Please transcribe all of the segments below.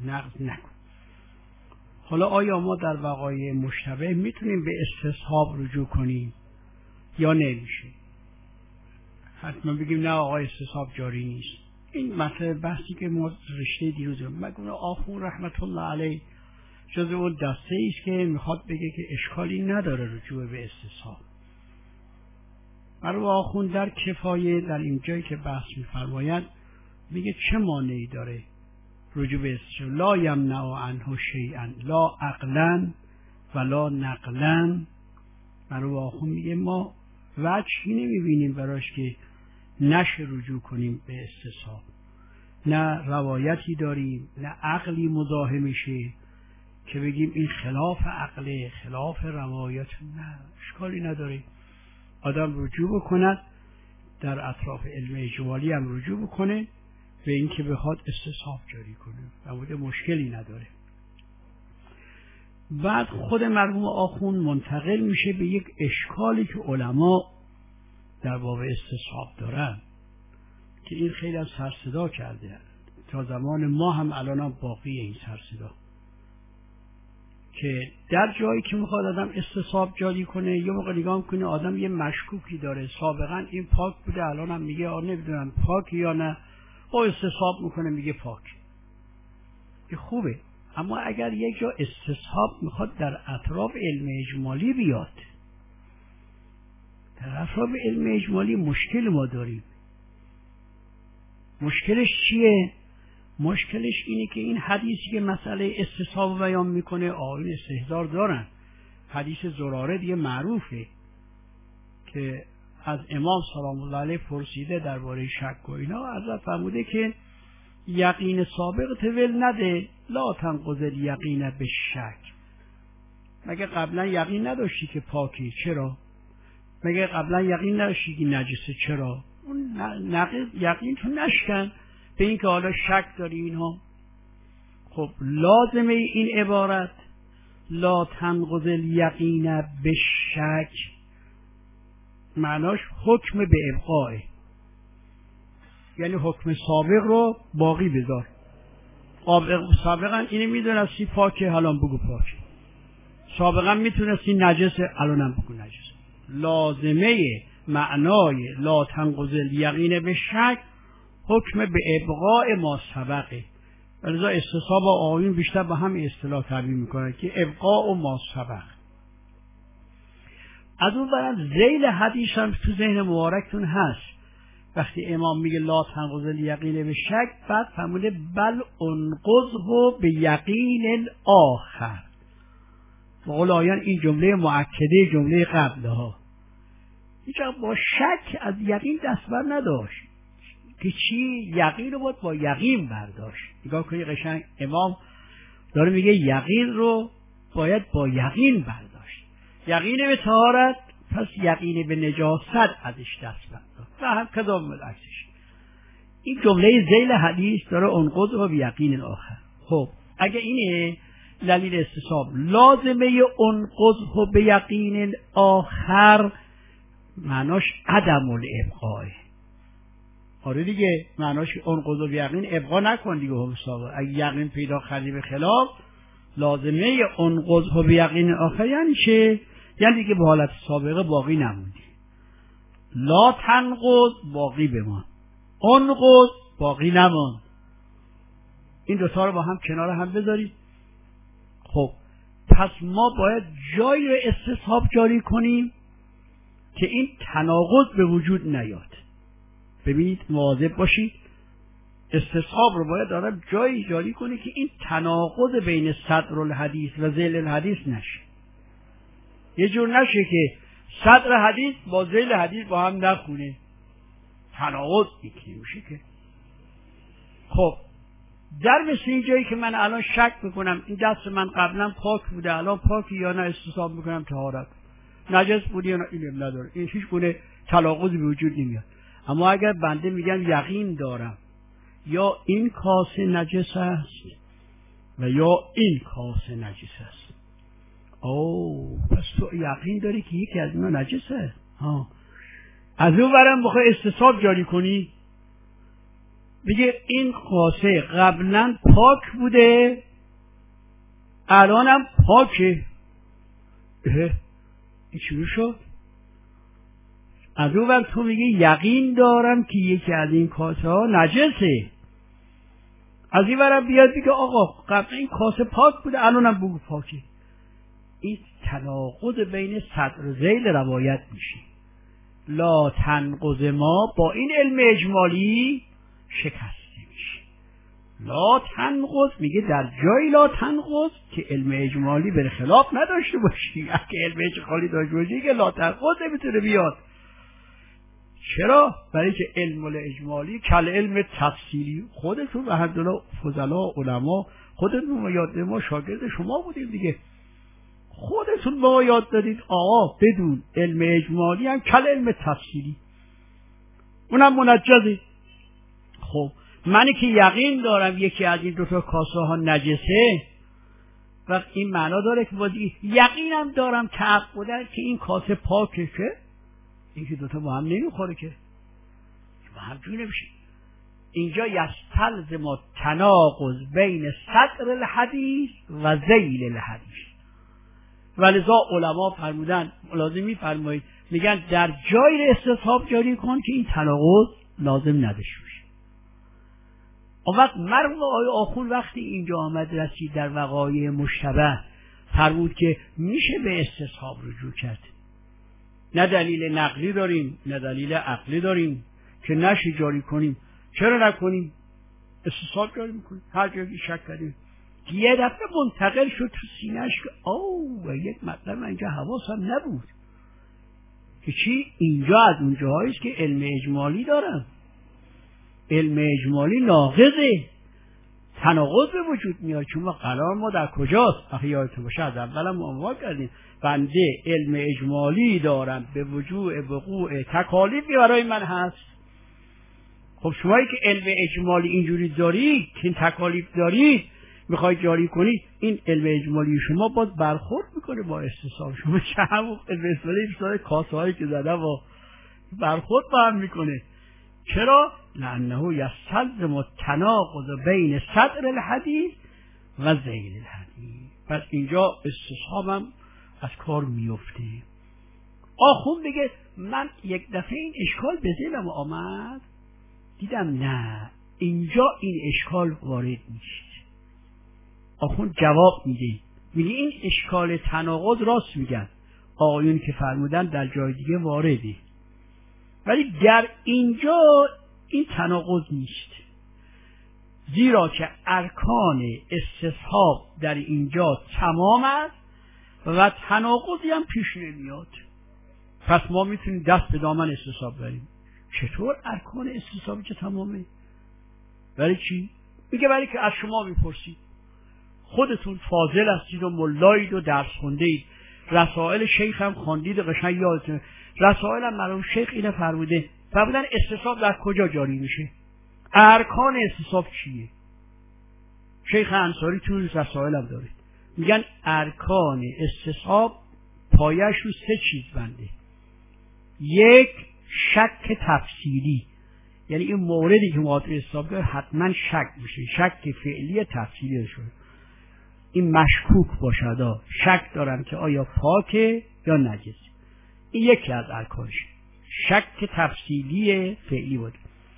نقض نکن. حالا آیا ما در وقایع مشتبه میتونیم به استصحاب رجوع کنیم یا نمیشه؟ حتما بگیم نه آقا استصحاب جاری نیست. این مثلا بحثی که ما رشته دیروز مگه آخون رحمت الله علیه جز اون دسته ایست که میخواد بگه که اشکالی نداره رجوع به استصحاب. مرحوم آخون در کفایه در این جایی که بحث میفرماید میگه چه مانعی داره رجوع به استصحاب؟ لا یمنع عنه شیئا لا عقلا ولا نقلا. مرحوم آخون میگه ما وجهی نمیبینیم براش که نشه رجوع کنیم به استصحاب. نه روایتی داریم نه عقلی مزاحمشه که بگیم این خلاف عقله خلاف روایت. نه اشکالی نداره آدم رجوع بکند، در اطراف علم اجمالی هم رجوع بکنه به این که بخواد استصحاب جاری کنه نبوده مشکلی نداره. بعد خود مرحوم آخون منتقل میشه به یک اشکالی که علما در باب استصحاب دارن که این خیلی هم سرصدا کرده تا زمان ما هم الان هم باقی این سرصدا، که در جایی که میخواد آدم استصحاب جاری کنه یه موقع نگاه میکنه آدم یه مشکوکی داره، سابقا این پاک بوده الان هم میگه نمیدونم پاک یا نه، او استصحاب میکنه میگه پاک. این خوبه، اما اگر یک جا استصحاب میخواد در اطراف علم اجمالی بیاد، در اطراف علم اجمالی مشکل ما داریم. مشکلش چیه؟ مشکلش اینه که این حدیثی که مسئله استصحاب بیان میکنه آیین استحضار دارن. حدیث زراره دیگه معروفه که از امام سلام الله علیه پرسیده درباره شک و اینا، حضرت فرموده که یقین سابق تول نده لا تنقض الیقین به شک. مگه قبلا یقین نداشتی که پاکی؟ چرا؟ مگه قبلا یقین نداشتی که نجسه؟ چرا؟ اون یقین تو نشکن به این که حالا شک داری اینها. خب لازمه این عبارت لا تنقض الیقین به شک معناش حکم به ابقاه، یعنی حکم سابق رو باقی بذار. سابقا اینو میدونستی پاکه الان بگو پاکه، سابقا میتونستی نجسه الانم بگو نجسه. لازمه معنای لا تنقض الیقین به شک حکم به ابقاء ما سبقه. ولذا استصحاب و آیین بیشتر با هم اصطلاح تعبیر میکنن که ابقاء و ما سبق. از اون برم ذیل حدیث هم تو ذهن مبارکتون هست وقتی امام میگه لا تنقض الیقین به شک، بعد فرموده بل انقضه به یقین آخر. بقول آیان این جمله مؤکده جمله قبلها هیچ با شک از یقین دست بر نداشت که چی؟ یقین رو باید با یقین برداشت. نگاه کنی قشنگ امام داره میگه یقین رو باید با یقین برداشت. یقین به طهارت پس یقین به نجاست ازش دست برداشت و هم کدام بالعکسش. این جمله ذیل حدیث داره انقض و به یقین آخر. خب اگه اینه دلیل استصحاب لازمه انقض و به یقین آخر معناش عدم الابقاء. آره دیگه معناش انقض و به یقین ابقا نکن دیگه. هم سابق اگه یقین پیدا کردی به خلاف لازمه انقض و به یقین آخر یعنی چه؟ یعنی دیگه به حالت سابقه باقی نموندی. لا تنقض باقی بمان، انقض باقی نمان. این دوتا رو با هم کنار هم بذارید. خب پس ما باید جایی رو استصحاب جاری کنیم که این تناقض به وجود نیاد. ببینید مواظب باشید، استصحاب رو باید آدم جایی جاری کنه که این تناقض بین صدر الحدیث و ذیل الحدیث نشه. یه جور نشه که صدر حدیث با ذیل حدیث با هم نخونه، تناقض یکی میشه که. خب در مثل این جایی که من الان شک میکنم این دست من قبلا پاک بوده الان پاکی یا نه، استصحاب میکنم طهارت، نجس بوده یا نه، اینم نداره، این هیچ گونه تناقضی به وجود نمیاد. اما اگر بنده میگم یقین دارم یا این کاسه نجس است و یا این کاسه نجس است، پس تو یقین داری که یکی از اینا نجسه. از اون برم بخوای استصحاب جاری کنی بگه این کاسه قبلا پاک بوده الانم پاکه. این چی شد؟ از اون وقت تو میگه یقین دارم که یکی از این کاسه ها نجسه، از این ورم بیاد بگه آقا قبلا این کاسه پاک بوده الانم بگو پاکه. این تناقض بین صدر و ذیل روایت میشه. لا تنقض ما با این علم اجمالی شکسته میشه. لا تنقض میگه در جای لا تنقض که علم اجمالی بر خلاف نداشته باشی. اگه علم اجمالی داشته باشی که لا تنقض نمیتونه بیاد. چرا؟ برای که علم اجمالی کل علم تفصیلی. خودتون و حدالله فضلا علما خودتون یاد ما شاگرد شما بودیم دیگه، خودتون به ما یاد دادید آقا بدون علم اجمالی هم کل علم تفصیلی اونم منجزه. خب منی که یقین دارم یکی از این دوتا کاسه ها نجسه، وقت این معنا داره که بازی یقینم دارم تعقیدن که این کاسه پاکه، که این که دوتا با هم نمیخوره که با هم جور نمیشه. اینجا یستلزم تناقض بین صدر الحدیث و ذیل الحدیث. ولذا علما فرمودن لازم میفرمایید میگن در جای استصحاب جاری کن که این تناقض لازم نداشته باشه. اون وقت مرحوم آقای آخوند وقتی اینجا آمد رسید در وقایع مشتبه فرمود که میشه به استصحاب رجوع کرد، نه دلیل نقلی داریم نه دلیل عقلی داریم که نشه جاری کنیم. چرا نکنیم؟ استصحاب جاری میکنیم. هر جایی شک کردیم یه دفعه منتقل شد تو سینه‌اش که و یک مطلب من اینجا حواسم نبود که چی اینجا از اون جاهاییست که علم اجمالی دارم، علم اجمالی ناقضه، تناقض به وجود میاد. چون ما قرار ما در کجاست؟ آخه یادتون باشه از اولم عنوان کردیم بنده علم اجمالی دارم به وقوع تکالیفی برای من هست. خب شمایی که علم اجمالی اینجوری دارید که این تکالیف دارید میخواید جاری کنید، این علم اجمالی شما باز برخورد میکنه با استصحاب. شما چه همون علم اجمالی بسیار کاسه هایی که زده با برخورد با هم میکنه. چرا؟ لانه یستلزم تناقض بین صدر الحدیث و ذیل الحدیث. پس اینجا استصحاب هم از کار میفته. آخوند بگه من یک دفعه این اشکال به ذهنم آمد، دیدم نه اینجا این اشکال وارد نیست. آخوند جواب میده میگه این اشکال تناقض راست میگن آقایون که فرمودن در جای دیگه وارده، ولی در اینجا این تناقض نیست، زیرا که ارکان استصحاب در اینجا تمام است و تناقضی هم پیش نمیاد. پس ما میتونیم دست به دامن استصحاب بریم. چطور ارکان استصحابی که تمامه؟ برای چی؟ میگه برای که از شما میپرسید، خودتون فاضل هستید و ملایید و درس خوندید، رسائل شیخ هم خواندید قشنگ یادتونه. رسائل هم مرحوم شیخ اینه فرمودن استصحاب در کجا جاری میشه؟ ارکان استصحاب چیه؟ شیخ انصاری تو رسائل هم داره میگن ارکان استصحاب پایش رو 3 چیز بنده. 1 شک تفصیلی، یعنی این موردی که مقاطع استصحاب داره حتما شک میشه، شک فعلی تفصیلی شده. این مشکوک باشد، شک دارم که آیا پاکه یا نجس. این یکی از ارکانش، شک تفصیلی فعلی بود.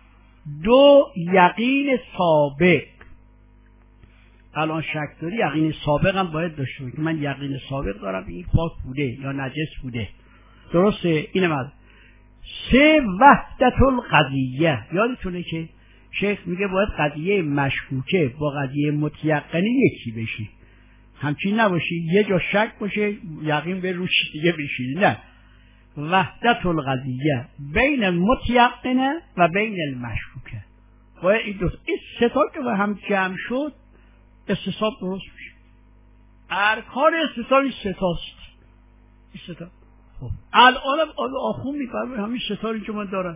2 یقین سابق. الان شک داری، یقین سابق هم باید داشته باشی. من یقین سابق دارم این پاک بوده یا نجس بوده. درسته؟ اینم از 3 وحدت القضیه. یادتونه که شیخ میگه باید قضیه مشکوکه با قضیه متیقنه یکی بشی، همچین نباشی یه جا شک باشه یقین به روش دیگه بشی. نه، وحدت القضیه بین المتیقنه و بین المشکوکه. باید این 3 تا که به هم جمع شد استصحاب درست میشه. ارکان استصحاب این 3 تاست. این 3 تا. خب الان آخوند میفرمه همین 3 تا که من دارم.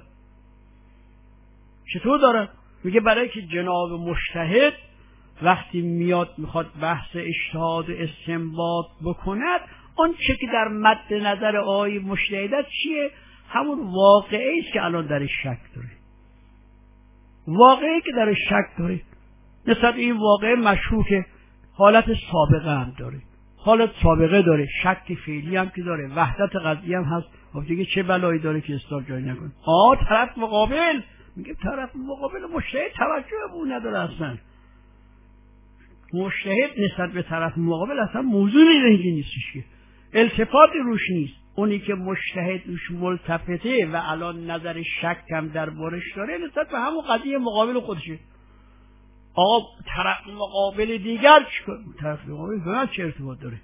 چطور دارم؟ میگه برای که جناب مجتهد وقتی میاد میخواد بحث اجتهاد و استنباط بکند، اون چه که در مد نظر آقای مجتهد چیه؟ همون واقعی است که الان درش شک داره. واقعی که در شک داره، نسبت این واقع مشکوکه، حالت سابقه هم داره، حالت سابقه داره، شک فعلی هم که داره، وحدت قضیه هم هست. خب دیگه چه بلایی داره که استاد جای نکنه؟ طرف مقابل میگه، طرف مقابل مجتهد توجه به اون نداره، اصلا مجتهد نسبت به طرف مقابل اصلا موضوعی رنگی نیستش، که التفات روش نیست. اونی که مجتهد روش ملتفته و الان نظر شک هم در بارش داره نسبت به همون قضیه مقابل خودشه. آقا طرف مقابل دیگر چیکار؟ طرف مقابل به چه ارتباط داره؟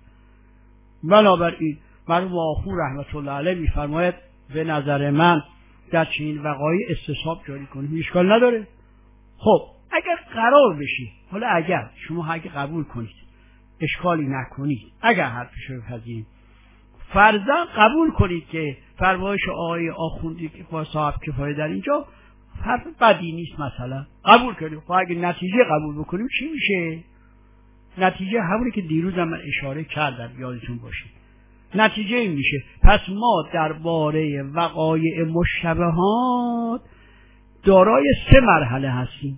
بنابراین مرحوم آخوند رحمت الله علیه میفرماید به نظر من در چنین وقایع استصحاب جاری کنیم، اشکال نداره. خب اگر قرار بشه، حالا اگر شما قبول کنید اشکالی نکنید، اگر حرفش رو بپذیرید، فرضاً قبول کنید که فرمایش آقای آخوندی که با صاحب کفایه در اینجا حرف بدی نیست، مثلا قبول کنید. خب اگه نتیجه قبول بکنیم چی میشه؟ نتیجه همونی که دیروز من اشاره کردم، یادتون باشه. نتیجه این میشه پس ما درباره وقایع مشتبهات دارای 3 مرحله هستیم.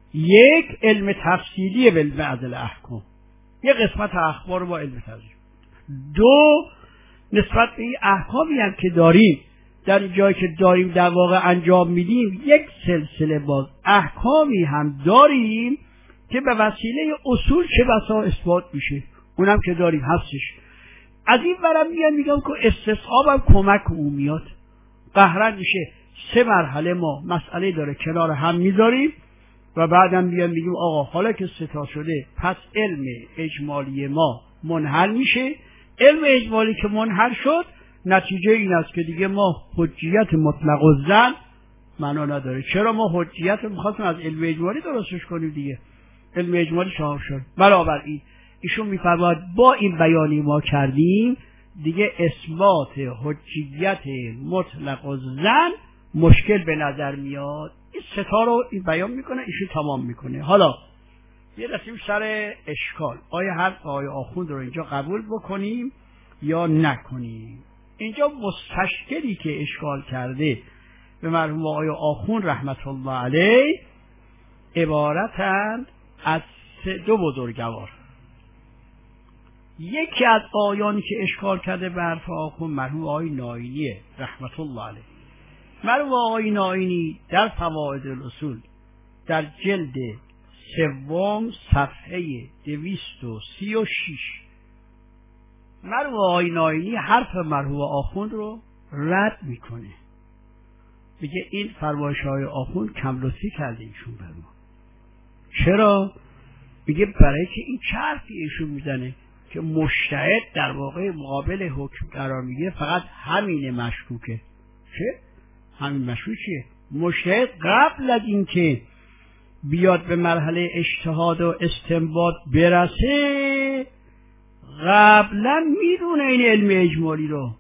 1 علم تفصیلی بالبعض الاحکام، یک قسمت اخبار با علم تفصیلی. 2 نسبت به این احکامی هم که داریم در جایی که داریم در واقع انجام میدیم، یک سلسله باز احکامی هم داریم که به وسیله اصول چه بسا اثبات میشه، اونم که داریم هستش. از این برم میگم که استصحابم کمک او میاد، قهرن میشه 3 مرحله ما مسئله داره کنار هم میذاریم و بعدم میگیم آقا حالا که 3 تا شده پس علم اجمالی ما منحل میشه. علم اجمالی که منحل شد نتیجه این است که دیگه ما حجیت مطلق الظن معنا نداره. چرا؟ ما حجیت میخواستیم از علم اجمالی درستش کنیم دیگه، علم اجمالی صاحب شد. بنابراین ایشون میفرماید با این بیانی ما کردیم دیگه اثبات حجیت مطلق الظن مشکل به نظر میاد. این 3 تا رو این بیان میکنه، ایشون تمام میکنه. حالا یه رسیم سر اشکال، آیا حرف آقای آخوند رو اینجا قبول بکنیم یا نکنیم؟ اینجا مستشکلی که اشکال کرده به مرحوم آقای آخوند رحمت الله علیه عبارتند از 2 بزرگوار. یکی از آیانی که اشکال کرده به حرف آخوند مرحوم آقای ناینی رحمت الله علیه. مرحوم آقای ناینی در فوائد الاصول در جلد 3 صفحه 236 مرحوم آقای ناینی حرف مرحوم آخوند رو رد میکنه، میگه این فرمایش های آخوند کم لطفی کرده ایشون بر ما. چرا؟ میگه برای که این چه حرفی ایشون میزنه که مجتهد در واقع مقابل حکم قرار میگیره، فقط همین مشکوکه. چه؟ همین مشکوک چیه؟ مجتهد قبل از این که بیاد به مرحله اجتهاد و استنباط برسه قبلا میدونه این علم اجمالی رو،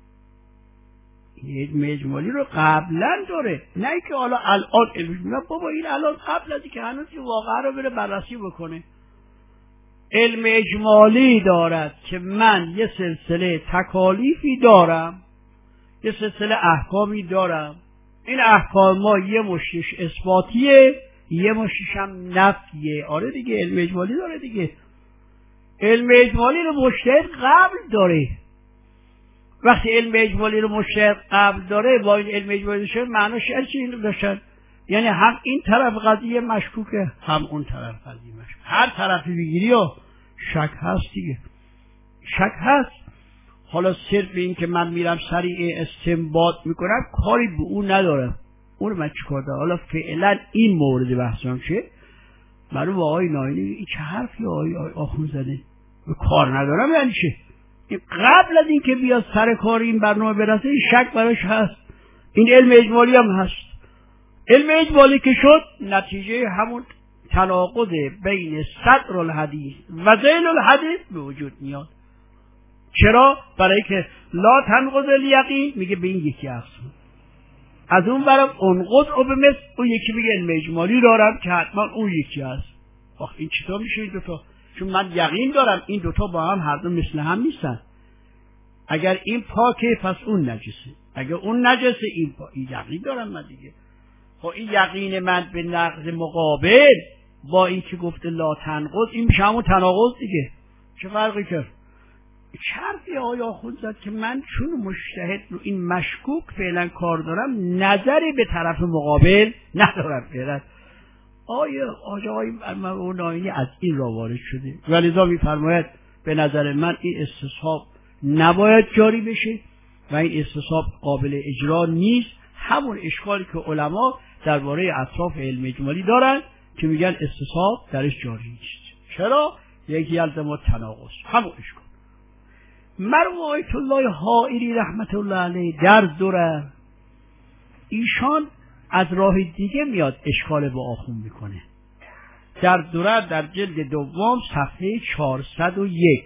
علم اجمالی رو قبلا داره، نه که حالا الان علم بابا این الان قبل از اینکه هنوز این واقعه رو بره بررسی بکنه علم اجمالی دارد که من یه سلسله تکالیفی دارم، یه سلسله احکامی دارم، این احکام ما یه مشتش اثباتیه یه مشتش هم نفیه. آره دیگه علم اجمالی داره دیگه، علم اجمالی رو مجتهد قبل داره. وقتی علم اجمالی رو مجتهد قبل داره با این علم اجمالی شد معناش چی این داشتن؟ یعنی هم این طرف قضیه مشکوکه هم اون طرف قضیه مشکوکه، هر طرفی بگیری و شک هست دیگه، شک هست. حالا صرف این که من میرم سریع استنباط میکنم کاری به اون ندارم، اون من چیکار دارم؟ حالا فعلا این مورد بحثم چه؟ معلوم آقای ناینی این چه حرفی آقای آخوند زده؟ کار ندارم یعنی چه؟ قبل از این که بیاد سر کار این برنامه برسه این شک براش هست. این علم اجمالی هم هست. علم اجمالی که شد نتیجه همون تناقض بین صدر الحدیث و ذیل الحدیث به وجود میاد. چرا؟ برای که لا تنقض الیقین میگه به این یکی هست، از اون برم انقض او به مثل اون یکی میگه علم اجمالی دارم که حتما اون یکی هست. آخه این چطور میشه این دوتا؟ چون من یقین دارم این دوتا با هم هر دو مثل هم نیستن. اگر این پاکه پس اون نجسه، اگر اون نجسه این پاکه، یقین دارم من دیگه. خب این یقین من به نقض مقابل با این که گفته لا تنقض، این میشه همون تناقض دیگه. چه فرقی کرد؟ چرفی آیا خود زد که من چون مجتهد رو این مشکوک فعلا کار دارم، نظری به طرف مقابل ندارم فعلا. آیا آقای ناینی از این را وارد شده و لذا میفرماید به نظر من این استصحاب نباید جاری بشه و این استصحاب قابل اجرا نیست. همون اشکالی که علما درباره اطراف علم اجمالی دارن که میگن استصحاب درش جاری نیست. چرا؟ یکی یلزم التناقض، همون اشکال. مرحوم آیت الله حائری رحمت الله علیه در دوره ایشان از راه دیگه میاد اشکال با آخون میکنه. در دوره در جلد دوم صفحه 401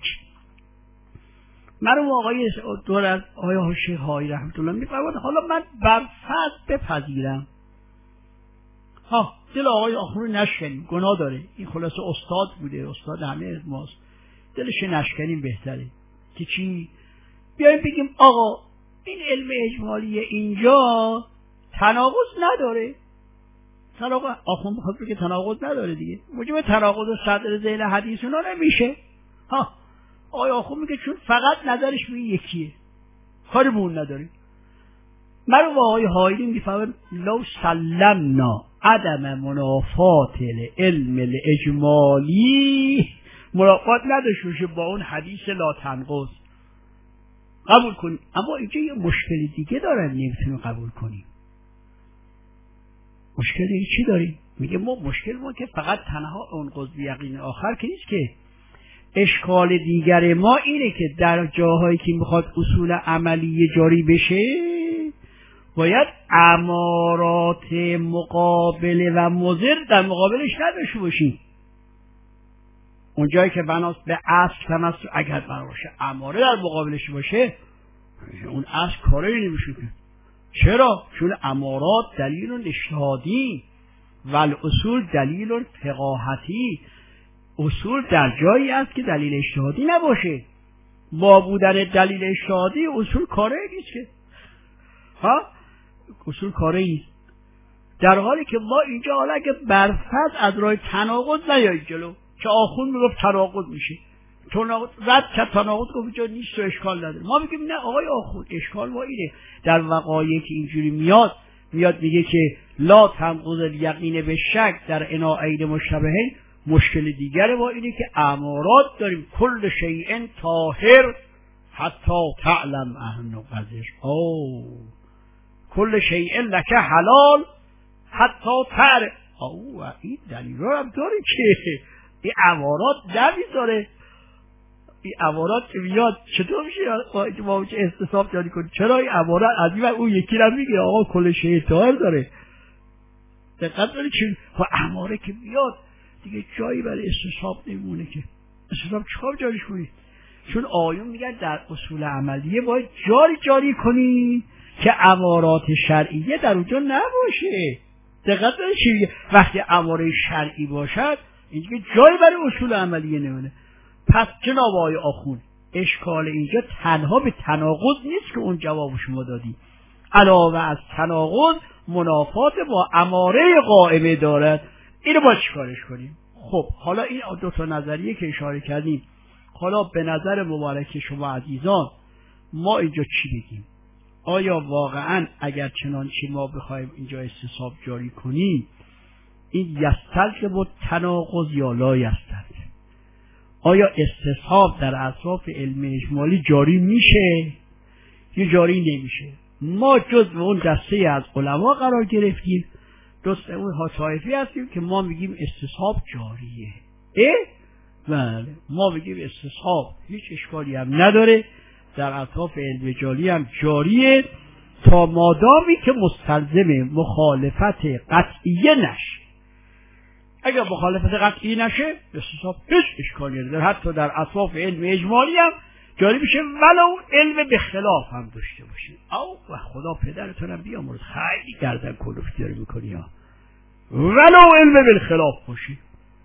مرحوم آقای دوره آقای شیخ حائری رحمت الله میفرماید حالا من بر فرض بپذیرم دل آقای آخون رو نشکنیم، گناه داره، این خلاصه استاد بوده، استاد همه ماست، دلش نشکنیم بهتره که چی؟ بیایم بگیم آقا این علم اجمالی اینجا تناقض نداره. تناقض آخون بخواد که تناقض نداره دیگه، موجب تناقض و صدر ذیل حدیث اونا نمیشه. آقای آخون میگه چون فقط نظرش به یکیه، کاری به اون نداره. مرحوم آقای حائری میفهمن لو سلمنا عدم منافات علم الاجمالی، منافات نداشته با اون حدیث لا تنقض، قبول کنیم. اما اینجا یه مشکل دیگه دارن نمیتونیم قبول کنیم. مشکل دیگه چی داریم؟ میگه مشکل ما که فقط تنها اون قضی یقین آخر که نیست، که اشکال دیگر ما اینه که در جاهایی که میخواد اصول عملی جاری بشه باید امارات مقابله و مضر در مقابلش نداشته باشیم. اونجایی که بناست به اصل تمسک، اگر بنا باشه اماره در مقابلش باشه، اون اصل کاری نمیشه. چرا؟ چون امارات دلیل اجتهادی و الاصول دلیل فقاهتی. اصول در جایی است که دلیل اجتهادی نباشه. با بودن دلیل اجتهادی اصول کاری نیست که اصول کاری نیست. در حالی که ما اینجا حالا اگه برفت از راه تناقض نیایید جلو، که آخون میگفت تناقض میشه، رد کرد تناقض گفت اینجا نیست و اشکال نداره، ما میگیم نه آقای آخون اشکال ما اینه در وقایعی که اینجوری میاد میگه که لا تنقض الیقین به شک در عناعین مشتبهین. مشکل دیگر ما اینه که امارات داریم، کل شیء طاهر حتی تعلم انه قذر، کل شیء لک حلال حتی تعرف. این دلیل رو هم داره که این امارات نمیذاره. این امارات که میاد چطور میشه ما چه استصحاب جاری کنیم؟ چرا این امارات از این اون یکی رو میگه آقا کل شیء طاهر داره؟ دقت داری که اماره که میاد دیگه جایی برای استصحاب نمونه، که استصحاب چکار جاریش کنی؟ چون آیون میگن در اصول عملیه باید جاری کنی که امارات شرعیه در اونجا نباشه. دقت داری چی میگه؟ وقتی اماره شرعی باشد اینجا جایی برای اصول عملیه نمونه. پس جناب آقای آخون اشکال اینجا تنها به تناقض نیست که اون جواب شما دادی، علاوه از تناقض منافات با اماره قائمه دارد. اینو با چیکارش کنیم؟ خب حالا این دو تا نظریه که اشاره کردیم، حالا به نظر مبارک شما عزیزان ما اینجا چی بگیم؟ آیا واقعا اگر چنانچه ما بخوایم اینجا استصحاب جاری کنیم این یستلزم تناقض یا لا یستلزم؟ آیا استصحاب در اطراف علم اجمالی جاری میشه یا جاری نمیشه؟ ما جزو اون دسته از علما قرار گرفتیم، دوست اون طایفی هستیم که ما میگیم استصحاب جاریه. بله ما میگیم استصحاب هیچ اشکالی هم نداره، در اطراف علم اجمالی هم جاریه تا مادامی که مستلزم مخالفت قطعیه نشه. اگر مخالفت قطعی نشه استصحاب هیچ اشکالی نداره، حتی در اطراف علم اجمالی هم جاری میشه ولو علم به خلاف هم داشته باشید. و خدا پدرتونم بیامرز، خیلی گردن کلفتی داری میکنی ها. ولو علم به خلاف باشی،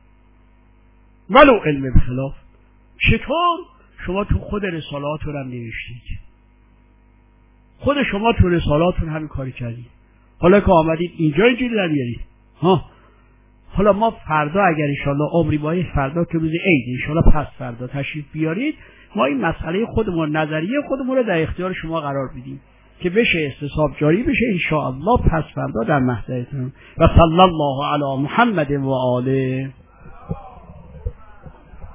ولو علم به خلاف. چطور؟ شما تو خود رسالاتون هم نوشتید، خود شما تو رسالاتون همین کاری کردید. حالا که آمدید اینجا اینجوری در بیارید ها. حالا ما فردا اگر انشالله عمری باید فردا که روز عید انشالله پس فردا تشریف بیارید، ما این مسئله خودمون نظریه خودمون رو در اختیار شما قرار بدیم که بشه استصحاب جاری بشه انشاءالله پس فردا در محضرتون. و صلی الله علی محمد و آله.